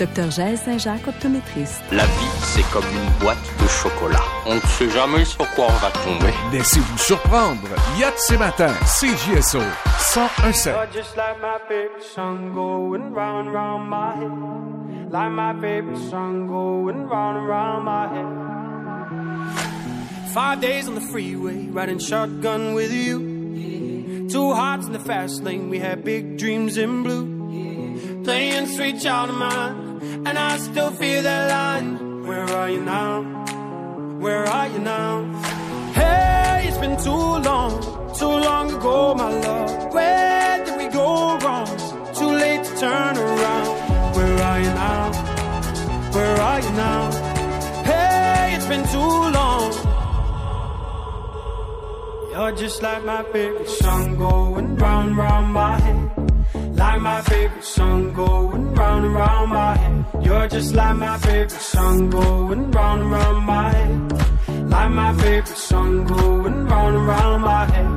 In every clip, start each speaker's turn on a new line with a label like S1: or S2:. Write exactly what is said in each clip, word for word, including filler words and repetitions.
S1: Docteur Jaël Saint-Jacques, optométriste.
S2: La vie, c'est comme une boîte de chocolat. On ne sait jamais sur quoi on va tomber.
S3: Laissez-vous surprendre. Yatsé Matin, C J S O cent un virgule sept.
S4: You're just like my favorite song going round and round my head. Like my favorite song going round and round my head. Five days on the freeway, riding shotgun with you. Yeah. Two hearts in the fast lane, we had big dreams in blue. Yeah. Playing sweet child of mine, and I still feel that line. Where are you now? Where are you now? Hey, it's been too long, too long ago, my love. Where did we go wrong? Too late to turn around. Where are you now? Where are you now? Hey, it's been too long. You're just like my favorite song going round, round my head. Like my favorite song going round and round my head. You're just like my favorite song going round and round my head. Like my favorite song going round and round my head.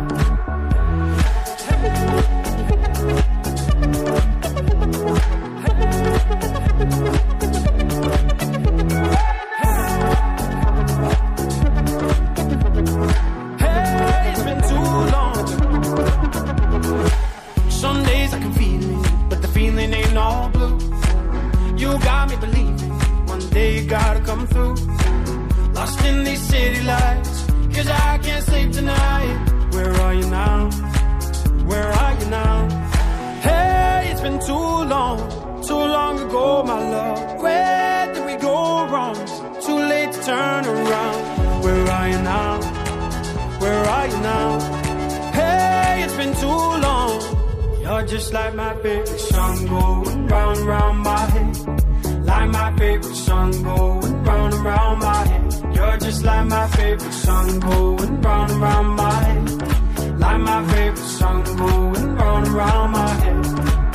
S4: Hey, it's been too long. Some days I can feel it, but the feeling ain't all blue. You got me believing one day you gotta come through. Lost in these city lights, cause I can't sleep tonight. Where are you now? Where are you now? Hey, it's been too long, too long ago, my love. Where did we go wrong? Too late to turn around. Where are you now? Where are you now? Hey, it's been too long. You're just like my favorite song going round and round my head. Like my favorite song going round and round my head. You're just like my favorite song going round and round my head. Like my favorite song going round and round my head.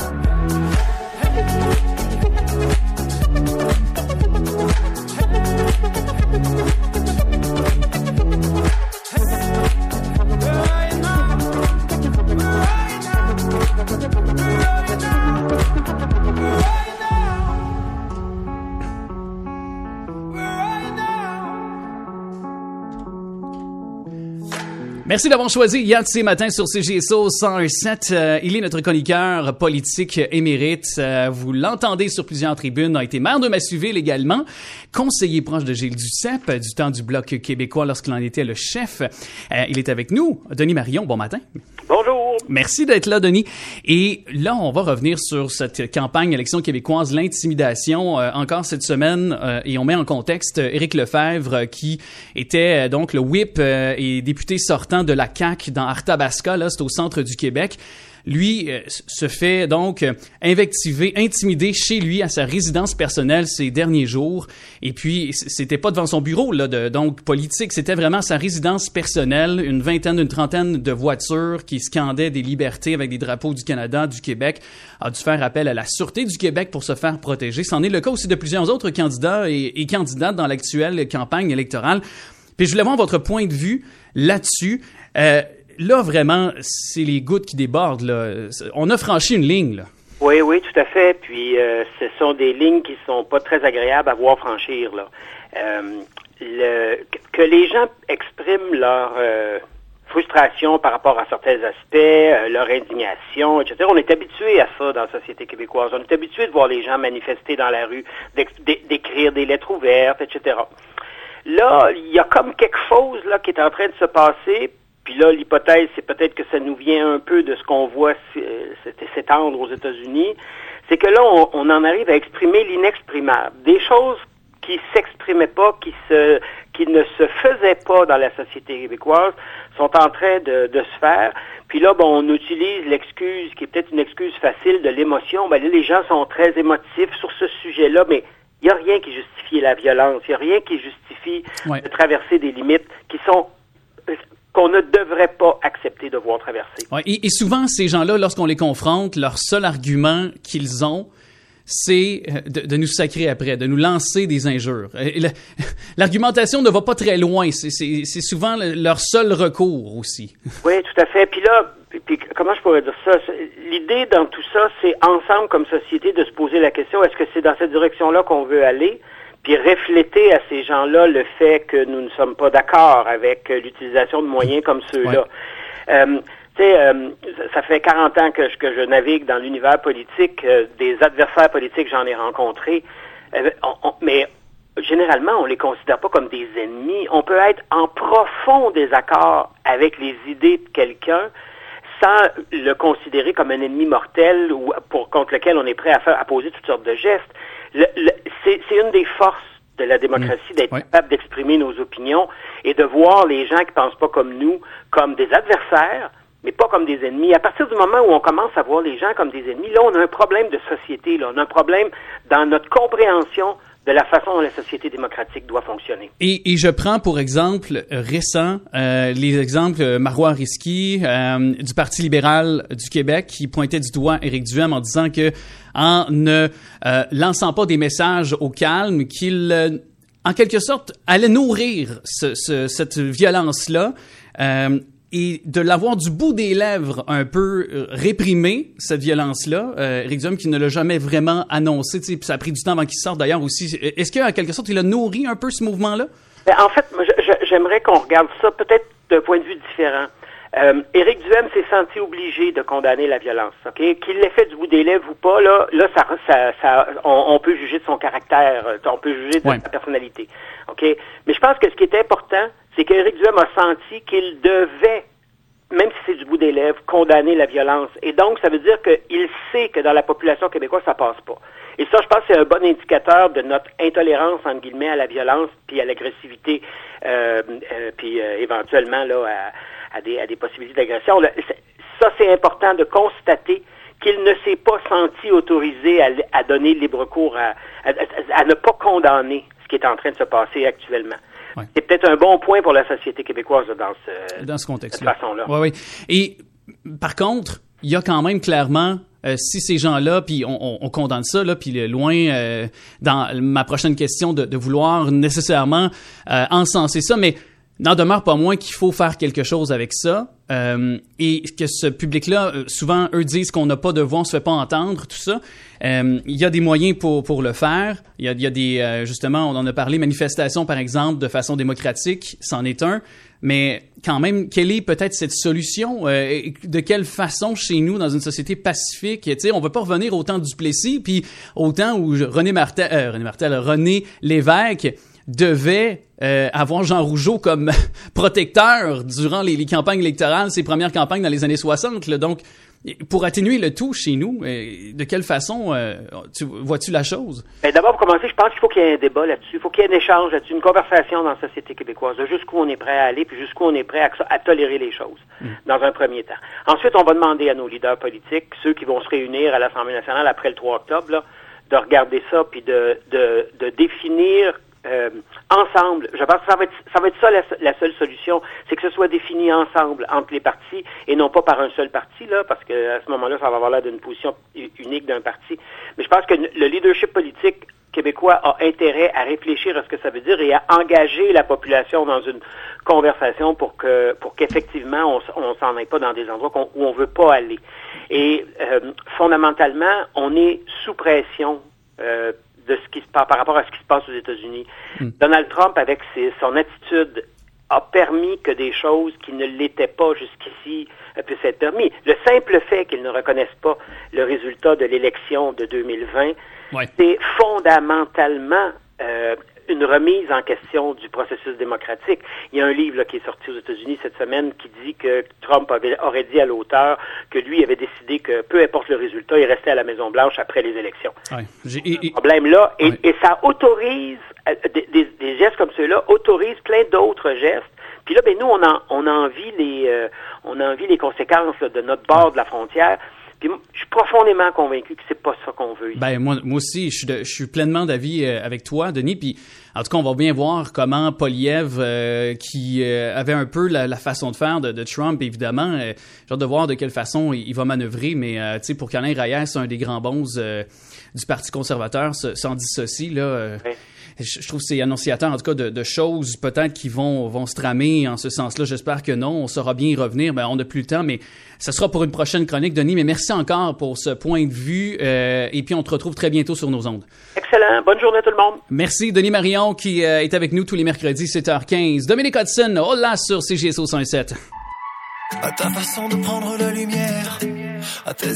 S5: Merci d'avoir choisi Yatsé Matin sur C J S O cent un virgule sept. Euh, il est notre chroniqueur politique émérite. Euh, vous l'entendez sur plusieurs tribunes. A été maire de Massuville également. Conseiller proche de Gilles Duceppe du temps du Bloc québécois lorsqu'il en était le chef. Euh, il est avec nous. Denis Marion, bon matin.
S6: Bonjour.
S5: Merci d'être là, Denis. Et là, on va revenir sur cette campagne élection québécoise, l'intimidation, euh, encore cette semaine. Euh, et on met en contexte Éric Lefebvre, euh, qui était euh, donc le whip euh, et député sortant de la C A Q dans Arthabasca, là, c'est au centre du Québec. Lui euh, se fait donc euh, invectiver, intimider chez lui à sa résidence personnelle ces derniers jours. Et puis, c'était pas devant son bureau là, de, donc politique, c'était vraiment sa résidence personnelle, une vingtaine, une trentaine de voitures qui scandaient des libertés avec des drapeaux du Canada, du Québec, a dû faire appel à la Sûreté du Québec pour se faire protéger. C'en est le cas aussi de plusieurs autres candidats et, et candidates dans l'actuelle campagne électorale. Puis je voulais voir votre point de vue là-dessus. Euh, Là, vraiment, c'est les gouttes qui débordent. Là. On a franchi une ligne. Là.
S6: Oui, oui, tout à fait. Puis, euh, ce sont des lignes qui sont pas très agréables à voir franchir. Là. Euh, le, que les gens expriment leur euh, frustration par rapport à certains aspects, euh, leur indignation, et cetera. On est habitué à ça dans la société québécoise. On est habitué de voir les gens manifester dans la rue, d'écrire des lettres ouvertes, et cetera. Là, il y a comme quelque chose là qui est en train de se passer. Puis là, l'hypothèse, c'est peut-être que ça nous vient un peu de ce qu'on voit s'étendre aux États-Unis. C'est que là, on, on en arrive à exprimer l'inexprimable. Des choses qui s'exprimaient pas, qui se, qui ne se faisaient pas dans la société québécoise, sont en train de, de se faire. Puis là, bon, on utilise l'excuse, qui est peut-être une excuse facile, de l'émotion. Ben là, les gens sont très émotifs sur ce sujet-là, mais il n'y a rien qui justifie la violence. Il n'y a rien qui justifie ouais. de traverser des limites qui sont qu'on ne devrait pas accepter de voir traverser.
S5: Ouais, et, et souvent, ces gens-là, lorsqu'on les confronte, leur seul argument qu'ils ont, c'est de, de nous sacrer après, de nous lancer des injures. Et le, l'argumentation ne va pas très loin. C'est, c'est, c'est souvent le, leur seul recours aussi.
S6: Oui, tout à fait. Puis là, puis puis comment je pourrais dire ça? L'idée dans tout ça, c'est ensemble comme société de se poser la question, est-ce que c'est dans cette direction-là qu'on veut aller? Puis refléter à ces gens-là le fait que nous ne sommes pas d'accord avec l'utilisation de moyens comme ceux-là. Ouais. Euh, tu sais, euh, ça fait quarante ans que je, que je navigue dans l'univers politique. Euh, des adversaires politiques, j'en ai rencontrés. Euh, on, on, mais généralement, on les considère pas comme des ennemis. On peut être en profond désaccord avec les idées de quelqu'un sans le considérer comme un ennemi mortel ou pour contre lequel on est prêt à faire à poser toutes sortes de gestes. Le, le, c'est, c'est une des forces de la démocratie, mmh. d'être ouais. capable d'exprimer nos opinions et de voir les gens qui pensent pas comme nous comme des adversaires, mais pas comme des ennemis. À partir du moment où on commence à voir les gens comme des ennemis, là, on a un problème de société, là. On a un problème dans notre compréhension de la façon dont la société démocratique doit fonctionner.
S5: Et, et je prends pour exemple récent euh, les exemples euh, Marois Risky euh, du Parti libéral du Québec qui pointait du doigt Éric Duhem en disant que en ne euh, lançant pas des messages au calme, qu'il euh, en quelque sorte allait nourrir ce, ce, cette violence-là. Euh, Et de l'avoir du bout des lèvres un peu euh, réprimé, cette violence-là. Euh, Éric Duhem qui ne l'a jamais vraiment annoncé, tu sais, puis ça a pris du temps avant qu'il sorte d'ailleurs aussi. Est-ce qu'en quelque sorte, il a nourri un peu ce mouvement-là?
S6: Ben, en fait, moi, je, j'aimerais qu'on regarde ça peut-être d'un point de vue différent. Euh, Éric Duhem s'est senti obligé de condamner la violence, ok? Qu'il l'ait fait du bout des lèvres ou pas, là, là, ça, ça, ça on, on peut juger de son caractère, on peut juger de ouais. sa personnalité, ok? Mais je pense que ce qui est important, c'est qu'Éric Duhem a senti qu'il devait, même si c'est du bout des lèvres, condamner la violence. Et donc, ça veut dire qu'il sait que dans la population québécoise, ça passe pas. Et ça, je pense que c'est un bon indicateur de notre intolérance, entre guillemets, à la violence, puis à l'agressivité, euh, euh, puis euh, éventuellement là à, à, des, à des possibilités d'agression. Là, ça, c'est important de constater qu'il ne s'est pas senti autorisé à, à donner libre cours, à, à, à ne pas condamner ce qui est en train de se passer actuellement. Ouais. C'est peut-être un bon point pour la société québécoise là, dans ce,
S5: dans ce contexte-là.
S6: Cette façon-là.
S5: Oui, oui. Et par contre, il y a quand même clairement, euh, si ces gens-là, puis on, on, on condamne ça, là, puis loin euh, dans ma prochaine question de, de vouloir nécessairement euh, encenser ça, mais n'en demeure pas moins qu'il faut faire quelque chose avec ça. Euh, et que ce public-là, souvent, eux disent qu'on n'a pas de voix, on se fait pas entendre, tout ça. Euh, il y a des moyens pour pour le faire. Il y a, il y a des, euh, justement, on en a parlé, manifestations, par exemple, de façon démocratique, c'en est un. Mais quand même, quelle est peut-être cette solution? Euh, de quelle façon, chez nous, dans une société pacifique, tu sais, on veut pas revenir au temps du Duplessis, puis au temps où René Martel, euh, René Martel, René Lévesque devait euh, avoir Jean Rougeau comme protecteur durant les, les campagnes électorales, ses premières campagnes dans les années soixante. Là. Donc, pour atténuer le tout chez nous, euh, de quelle façon euh, tu, vois-tu la chose?
S6: Ben, d'abord, pour commencer, je pense qu'il faut qu'il y ait un débat là-dessus. Il faut qu'il y ait un échange là-dessus, une conversation dans la société québécoise, de jusqu'où on est prêt à aller, puis jusqu'où on est prêt à, à tolérer les choses, mm. dans un premier temps. Ensuite, on va demander à nos leaders politiques, ceux qui vont se réunir à l'Assemblée nationale après le trois octobre, là, de regarder ça, puis de, de, de définir Euh, ensemble. Je pense que ça va être ça va être ça la, la seule solution, c'est que ce soit défini ensemble entre les partis et non pas par un seul parti là, parce que à ce moment-là, ça va avoir l'air d'une position unique d'un parti. Mais je pense que le leadership politique québécois a intérêt à réfléchir à ce que ça veut dire et à engager la population dans une conversation pour que pour qu'effectivement on, on s'en aille pas dans des endroits qu'on, où on veut pas aller. Et euh, fondamentalement, on est sous pression. Euh, de ce qui se passe par rapport à ce qui se passe aux États-Unis. Mm. Donald Trump, avec ses, son attitude, a permis que des choses qui ne l'étaient pas jusqu'ici euh, puissent être permis. Le simple fait qu'ils ne reconnaissent pas le résultat de l'élection de deux mille vingt, ouais. c'est fondamentalement euh, une remise en question du processus démocratique. Il y a un livre là, qui est sorti aux États-Unis cette semaine qui dit que Trump avait, aurait dit à l'auteur que lui avait décidé que peu importe le résultat, il restait à la Maison-Blanche après les élections. Ouais. J'ai, et, et, problème là, et, ouais. et ça autorise, euh, des, des, des gestes comme ceux-là autorisent plein d'autres gestes. Puis là, ben nous, on en, on en vit les, euh, on en vit les conséquences là, de notre bord de la frontière. Puis je suis profondément convaincu que c'est pas ça qu'on veut ici. Ben
S5: moi, moi aussi, je suis, de, je suis pleinement d'avis euh, avec toi, Denis. Puis en tout cas, on va bien voir comment Poilievre, euh, qui euh, avait un peu la, la façon de faire de, de Trump, évidemment, euh, j'ai hâte de voir de quelle façon il, il va manœuvrer. Mais euh, tu sais, pour qu'Alain Reyes, un des grands bons euh, du Parti conservateur, s'en dissocie là. Euh, ouais. je, je trouve que c'est annonciateur, en tout cas, de, de choses peut-être qui vont, vont se tramer en ce sens-là. J'espère que non. On saura bien y revenir. Ben, on n'a plus le temps, mais ce sera pour une prochaine chronique, Denis. Mais merci encore pour ce point de vue. Euh, et puis, on te retrouve très bientôt sur nos ondes.
S6: Excellent. Bonne journée à tout le monde.
S5: Merci, Denis Marion, qui euh, est avec nous tous les mercredis, sept heures quinze. Dominique Hudson, hola sur C G S O cent sept.
S7: À ta façon de prendre la lumière, à tes